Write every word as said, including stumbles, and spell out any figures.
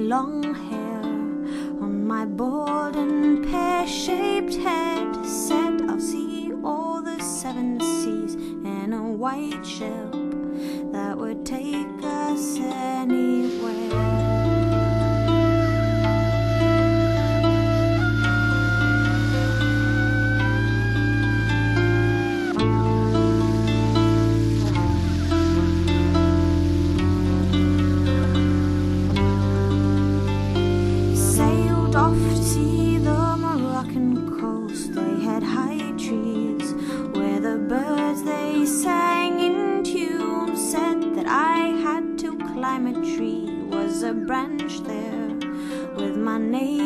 long hair on my bald and pear-shaped head. Said I'll see all the seven seas in a white ship that would take us anywhere. Off to see the Moroccan coast. They had high trees where the birds they sang in tune. Said that I had to climb a tree. Was a branch there with my name